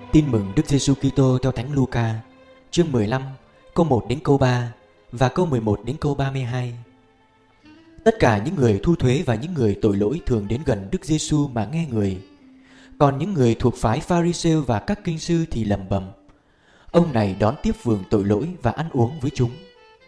Tin mừng Đức Giêsu Kitô theo Thánh Luca, chương 15, câu 1 đến câu 3 và câu 11 đến câu 32. Tất cả những người thu thuế và những người tội lỗi thường đến gần Đức Giêsu mà nghe người. Còn những người thuộc phái Pha-ri-sêu và các kinh sư thì lẩm bẩm: ông này đón tiếp phường tội lỗi và ăn uống với chúng.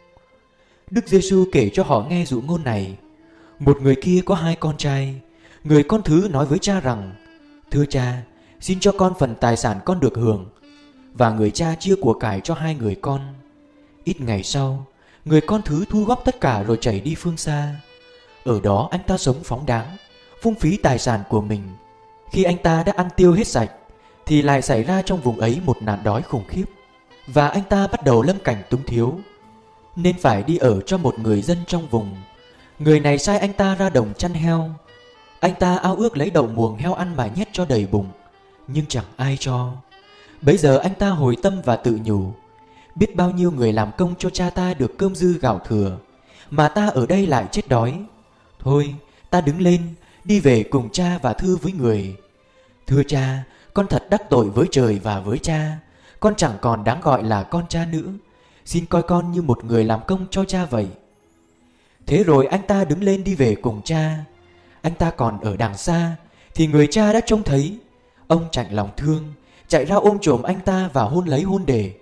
Đức Giêsu kể cho họ nghe dụ ngôn này: một người kia có 2 con trai. Người con thứ nói với cha rằng: thưa cha, xin cho con phần tài sản con được hưởng. Và người cha chia của cải cho 2 người con. Ít ngày sau, người con thứ thu góp tất cả rồi chạy đi phương xa. Ở đó anh ta sống phóng đãng, phung phí tài sản của mình. Khi anh ta đã ăn tiêu hết sạch, thì lại xảy ra trong vùng ấy một nạn đói khủng khiếp, và anh ta bắt đầu lâm cảnh túng thiếu, nên phải đi ở cho một người dân trong vùng. Người này sai anh ta ra đồng chăn heo. Anh ta ao ước lấy đậu muồng heo ăn mà nhét cho đầy bụng, nhưng chẳng ai cho. Bấy giờ anh ta hồi tâm và tự nhủ: biết bao nhiêu người làm công cho cha ta được cơm dư gạo thừa, mà ta ở đây lại chết đói. Thôi, ta đứng lên, đi về cùng cha và thưa với người: thưa cha, con thật đắc tội với trời và với cha. Con chẳng còn đáng gọi là con cha nữa. Xin coi con như một người làm công cho cha vậy. Thế rồi anh ta đứng lên đi về cùng cha. Anh ta còn ở đằng xa thì người cha đã trông thấy. Ông chạnh lòng thương, chạy ra ôm chồm anh ta và hôn lấy hôn để.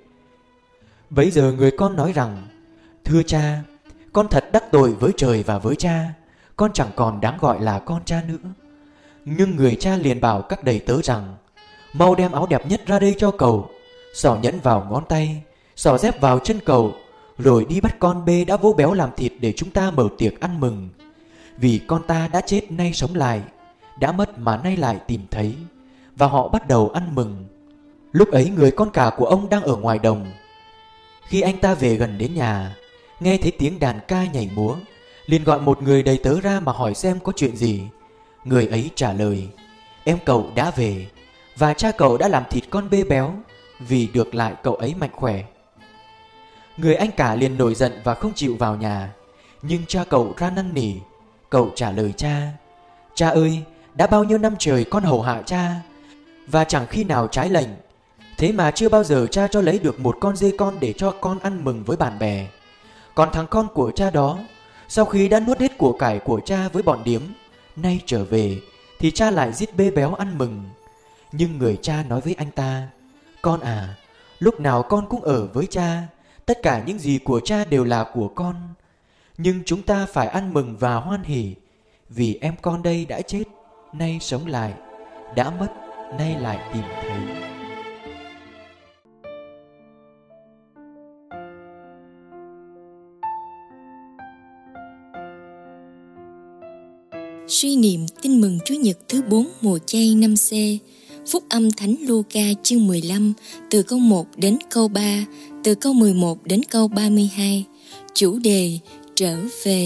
Bấy giờ người con nói rằng: thưa cha, con thật đắc tội với trời và với cha. Con chẳng còn đáng gọi là con cha nữa. Nhưng người cha liền bảo các đầy tớ rằng: mau đem áo đẹp nhất ra đây cho cậu, xỏ nhẫn vào ngón tay, xỏ dép vào chân cậu, rồi đi bắt con bê đã vỗ béo làm thịt để chúng ta mở tiệc ăn mừng. Vì con ta đã chết nay sống lại, đã mất mà nay lại tìm thấy. Và họ bắt đầu ăn mừng. Lúc ấy người con cả của ông đang ở ngoài đồng. Khi anh ta về gần đến nhà, nghe thấy tiếng đàn ca nhảy múa, liền gọi một người đầy tớ ra mà hỏi xem có chuyện gì. Người ấy trả lời: em cậu đã về, và cha cậu đã làm thịt con bê béo, vì được lại cậu ấy mạnh khỏe. Người anh cả liền nổi giận và không chịu vào nhà. Nhưng cha cậu ra năn nỉ. Cậu trả lời cha: cha ơi, đã bao nhiêu năm trời con hầu hạ cha, và chẳng khi nào trái lệnh. Thế mà chưa bao giờ cha cho lấy được một con dê con để cho con ăn mừng với bạn bè. Còn thằng con của cha đó, sau khi đã nuốt hết của cải của cha với bọn điếm, nay trở về thì cha lại giết bê béo ăn mừng. Nhưng người cha nói với anh ta: con à, lúc nào con cũng ở với cha, tất cả những gì của cha đều là của con. Nhưng chúng ta phải ăn mừng và hoan hỉ, vì em con đây đã chết, nay sống lại, đã mất, nay lại tìm thấy. Suy niệm tin mừng Chúa Nhật thứ 4 mùa chay năm C. Phúc âm Thánh Luca chương 15, từ câu 1 đến câu 3, từ câu 11 đến câu 32. Chủ đề: trở về.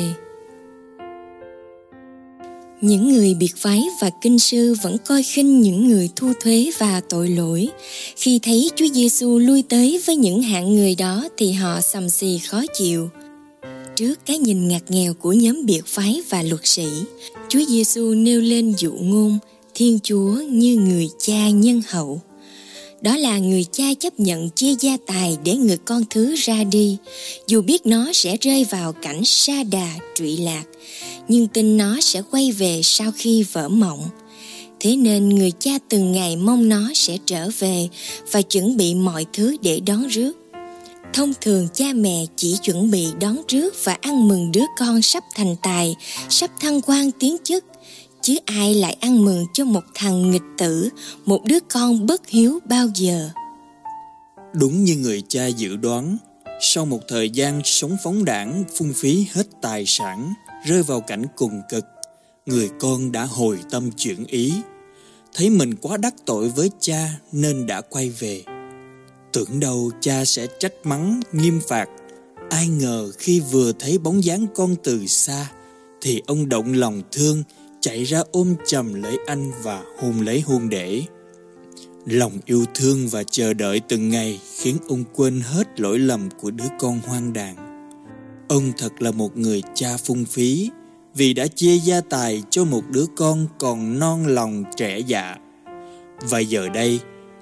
Những người biệt phái và kinh sư vẫn coi khinh những người thu thuế và tội lỗi. Khi thấy Chúa Giêsu lui tới với những hạng người đó thì họ xầm xì khó chịu. Trước cái nhìn ngặt nghèo của nhóm biệt phái và luật sĩ, Chúa Giêsu nêu lên dụ ngôn Thiên Chúa như người cha nhân hậu. Đó là người cha chấp nhận chia gia tài để người con thứ ra đi, dù biết nó sẽ rơi vào cảnh sa đà trụy lạc, nhưng tin nó sẽ quay về sau khi vỡ mộng. Thế nên người cha từng ngày mong nó sẽ trở về và chuẩn bị mọi thứ để đón rước. Thông thường cha mẹ chỉ chuẩn bị đón rước và ăn mừng đứa con sắp thành tài, sắp thăng quan tiến chức, chứ ai lại ăn mừng cho một thằng nghịch tử, một đứa con bất hiếu bao giờ. Đúng như người cha dự đoán, sau một thời gian sống phóng đãng, phung phí hết tài sản, rơi vào cảnh cùng cực, người con đã hồi tâm chuyển ý, thấy mình quá đắc tội với cha nên đã quay về. Tưởng đâu cha sẽ trách mắng, nghiêm phạt. Ai ngờ khi vừa thấy bóng dáng con từ xa thì ông động lòng thương, chạy ra ôm chầm lấy anh và hôn lấy hôn để. Lòng yêu thương và chờ đợi từng ngày khiến ông quên hết lỗi lầm của đứa con hoang đàn. Ông thật là một người cha phung phí, vì đã chia gia tài cho một đứa con còn non lòng trẻ dạ. Và giờ đây,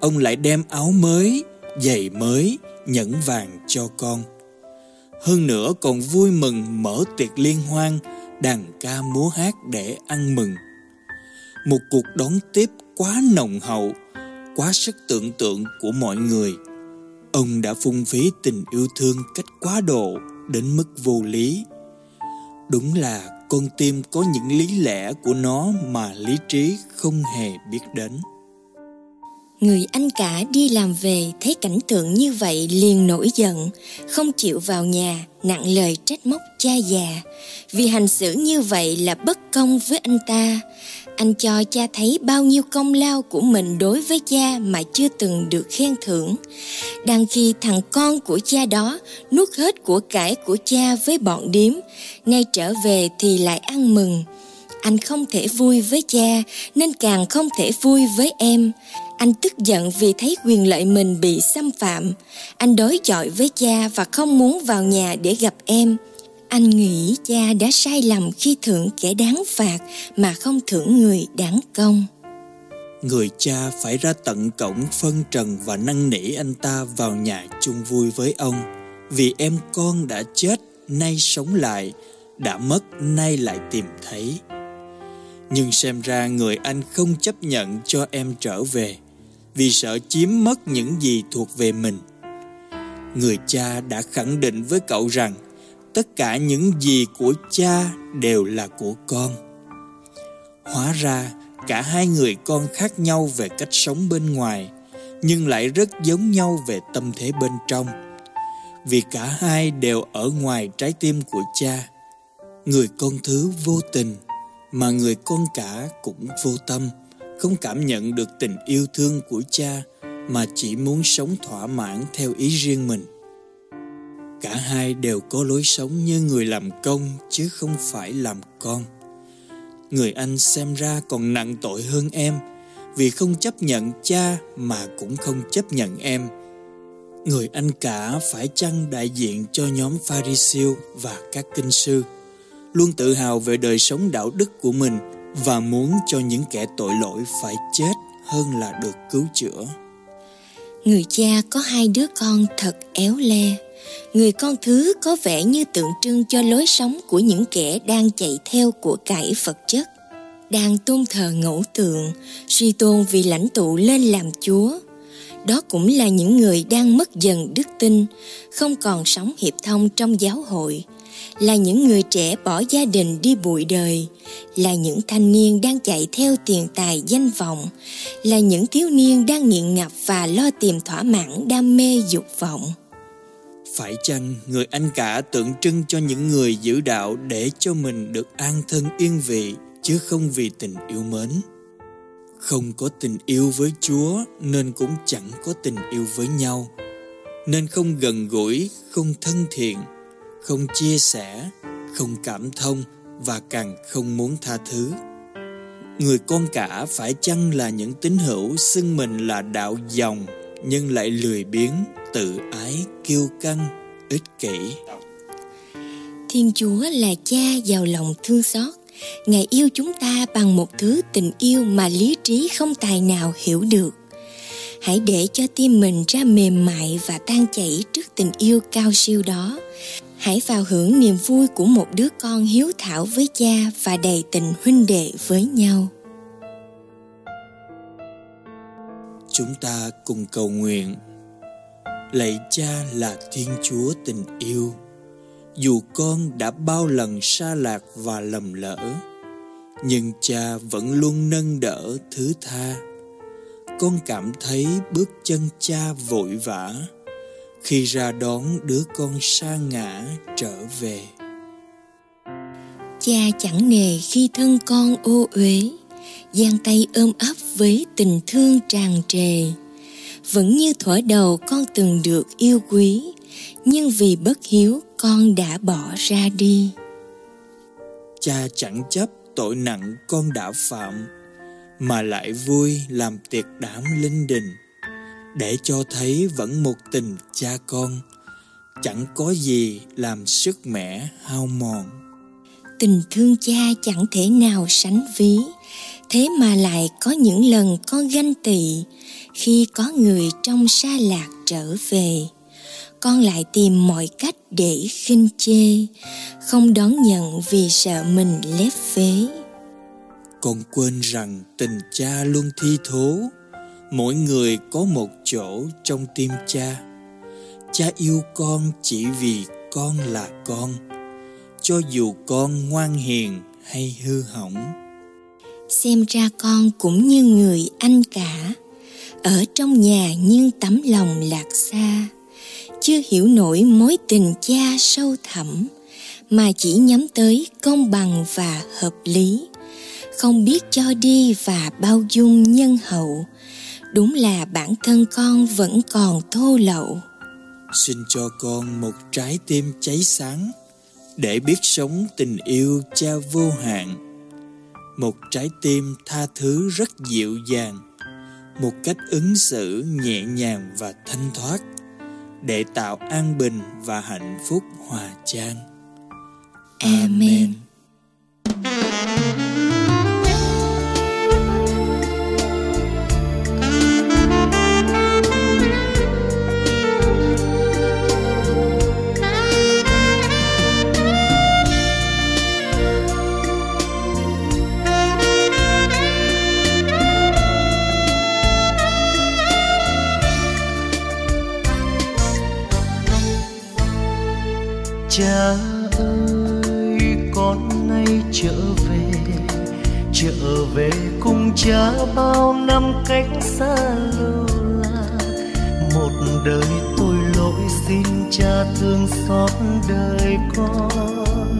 ông lại đem áo mới, giày mới, nhẫn vàng cho con. Hơn nữa còn vui mừng mở tiệc liên hoan, đàn ca múa hát để ăn mừng. Một cuộc đón tiếp quá nồng hậu, quá sức tưởng tượng của mọi người. Ông đã phung phí tình yêu thương cách quá độ đến mức vô lý. Đúng là con tim có những lý lẽ của nó mà lý trí không hề biết đến. Người anh cả đi làm về thấy cảnh tượng như vậy liền nổi giận, không chịu vào nhà, nặng lời trách móc cha già. Vì hành xử như vậy là bất công với anh ta. Anh cho cha thấy bao nhiêu công lao của mình đối với cha mà chưa từng được khen thưởng. Đang khi thằng con của cha đó nuốt hết của cải của cha với bọn điếm, nay trở về thì lại ăn mừng. Anh không thể vui với cha nên càng không thể vui với em. Anh tức giận vì thấy quyền lợi mình bị xâm phạm. Anh đối chọi với cha và không muốn vào nhà để gặp em. Anh nghĩ cha đã sai lầm khi thưởng kẻ đáng phạt mà không thưởng người đáng công. Người cha phải ra tận cổng phân trần và năn nỉ anh ta vào nhà chung vui với ông. Vì em con đã chết, nay sống lại, đã mất, nay lại tìm thấy. Nhưng xem ra người anh không chấp nhận cho em trở về, vì sợ chiếm mất những gì thuộc về mình. Người cha đã khẳng định với cậu rằng tất cả những gì của cha đều là của con. Hóa ra cả hai người con khác nhau về cách sống bên ngoài, nhưng lại rất giống nhau về tâm thế bên trong. Vì cả hai đều ở ngoài trái tim của cha. Người con thứ vô tình, mà người con cả cũng vô tâm, không cảm nhận được tình yêu thương của cha, mà chỉ muốn sống thỏa mãn theo ý riêng mình. Cả hai đều có lối sống như người làm công chứ không phải làm con. Người anh xem ra còn nặng tội hơn em, vì không chấp nhận cha mà cũng không chấp nhận em. Người anh cả phải chăng đại diện cho nhóm Pha-ri-siêu và các kinh sư, luôn tự hào về đời sống đạo đức của mình và muốn cho những kẻ tội lỗi phải chết hơn là được cứu chữa. Người cha có hai đứa con thật éo le. Người con thứ có vẻ như tượng trưng cho lối sống của những kẻ đang chạy theo của cải vật chất, đang tôn thờ ngẫu tượng, suy tôn vì lãnh tụ lên làm Chúa. Đó cũng là những người đang mất dần đức tin, không còn sống hiệp thông trong giáo hội, là những người trẻ bỏ gia đình đi bụi đời, là những thanh niên đang chạy theo tiền tài danh vọng, là những thiếu niên đang nghiện ngập và lo tìm thỏa mãn đam mê dục vọng. Phải chăng người anh cả tượng trưng cho những người giữ đạo để cho mình được an thân yên vị, chứ không vì tình yêu mến? Không có tình yêu với Chúa nên cũng chẳng có tình yêu với nhau, nên không gần gũi, không thân thiện, không chia sẻ, không cảm thông và càng không muốn tha thứ. Người con cả phải chăng là những tín hữu xưng mình là đạo dòng nhưng lại lười biếng, tự ái, kiêu căng, ích kỷ? Thiên Chúa là cha giàu lòng thương xót. Ngài yêu chúng ta bằng một thứ tình yêu mà lý trí không tài nào hiểu được. Hãy để cho tim mình ra mềm mại và tan chảy trước tình yêu cao siêu đó. Hãy vào hưởng niềm vui của một đứa con hiếu thảo với cha và đầy tình huynh đệ với nhau. Chúng ta cùng cầu nguyện. Lạy Cha là Thiên Chúa tình yêu, dù con đã bao lần sa lạc và lầm lỡ, nhưng Cha vẫn luôn nâng đỡ thứ tha. Con cảm thấy bước chân Cha vội vã khi ra đón đứa con sa ngã trở về. Cha chẳng nề khi thân con ô uế, giang tay ôm ấp với tình thương tràn trề. Vẫn như thuở đầu con từng được yêu quý, nhưng vì bất hiếu con đã bỏ ra đi. Cha chẳng chấp tội nặng con đã phạm, mà lại vui làm tiệc đám linh đình, để cho thấy vẫn một tình cha con, chẳng có gì làm sức mẻ hao mòn. Tình thương cha chẳng thể nào sánh ví, thế mà lại có những lần con ganh tị, Khi có người trong sa lạc trở về, con lại tìm mọi cách để khinh chê, không đón nhận vì sợ mình lép vế. Con quên rằng tình cha luôn thi thố, mỗi người có một chỗ trong tim cha. Cha yêu con chỉ vì con là con, cho dù con ngoan hiền hay hư hỏng. Xem ra con cũng như người anh cả, ở trong nhà nhưng tấm lòng lạc xa, chưa hiểu nổi mối tình cha sâu thẳm, mà chỉ nhắm tới công bằng và hợp lý, không biết cho đi và bao dung nhân hậu. Đúng là bản thân con vẫn còn thô lậu. Xin cho con một trái tim cháy sáng, để biết sống tình yêu cha vô hạn. Một trái tim tha thứ rất dịu dàng, một cách ứng xử nhẹ nhàng và thanh thoát, để tạo an bình và hạnh phúc hòa chan. Amen. Cha ơi, con nay trở về cùng cha bao năm cách xa lâu lạc. Một đời tội lỗi xin cha thương xót đời con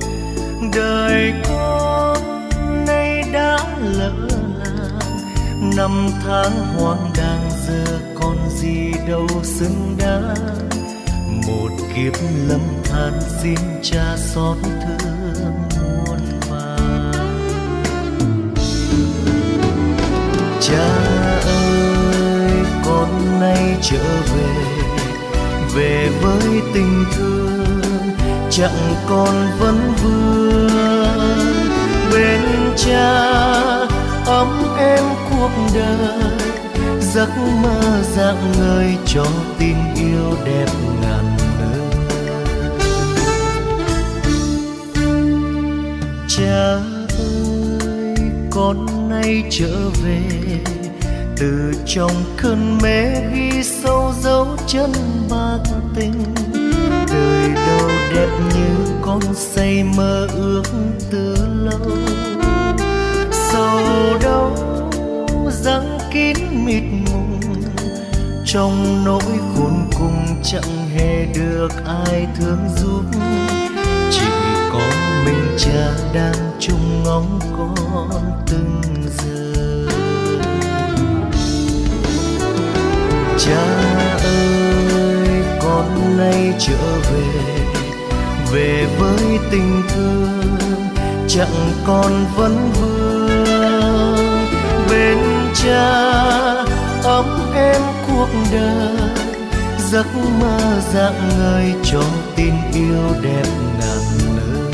nay đã lỡ làng. Năm tháng hoang đang giờ còn gì đâu xứng đáng. Một kiếp lầm than xin cha xót thương muôn vàn. Cha ơi, con nay trở về với tình thương, chẳng còn vấn vương. Bên cha ấm êm cuộc đời, giấc mơ dạng ngời cho tình yêu đẹp ngàn nơi. Cha ơi, con nay trở về từ trong cơn mê ghi sâu dấu chân bạc tình. Đời đâu đẹp như con say mơ ước từ lâu. Sầu đâu giăng kín mịt mùng, trong nỗi khốn cùng chẳng hề được ai thương giúp. Chỉ có mình cha đang trông ngóng con từng giờ. Cha ơi, con nay trở về với tình thương, chẳng còn vấn vương. Bên cha ấm êm cuộc đời, giấc mơ dạng ngời cho tình yêu đẹp ngàn nơi.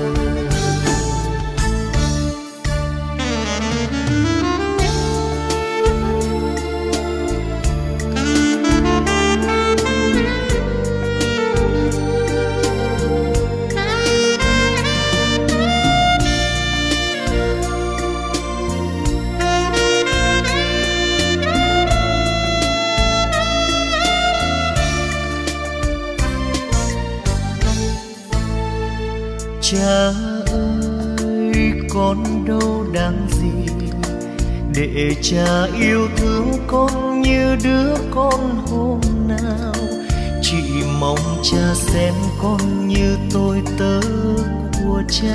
Cha ơi, con đâu đáng gì để cha yêu thương con như đứa con hôm nào. Chỉ mong cha xem con như tôi tớ của cha.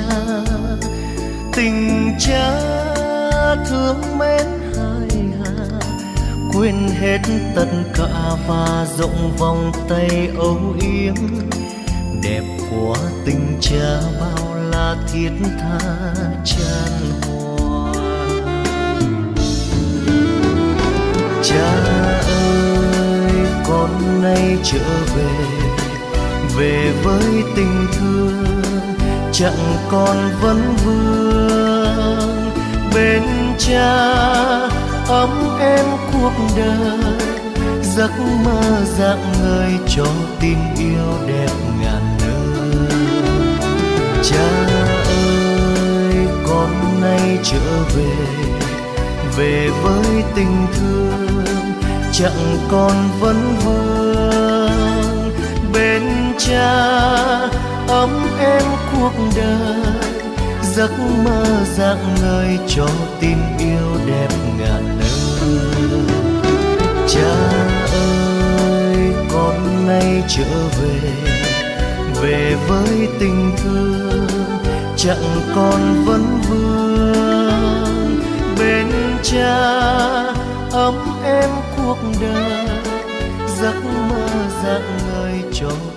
Tình cha thương mến hai hà, quên hết tất cả và rộng vòng tay âu yếm. Đẹp của tình cha bao la thiết tha chan hòa. Cha ơi, con nay trở về với tình thương, chẳng còn vấn vương. Bên cha ấm êm cuộc đời, giấc mơ dạng người cho tình yêu đẹp ngàn nơi. Cha ơi, con nay trở về, về với tình thương chẳng còn vấn vương. Bên cha ấm êm cuộc đời, giấc mơ dạng người cho tình yêu đẹp ngàn nơi. Cha ơi, con nay trở về, về với tình thương chẳng còn vấn vương. Bên cha ấm êm cuộc đời, giấc mơ dạng người cho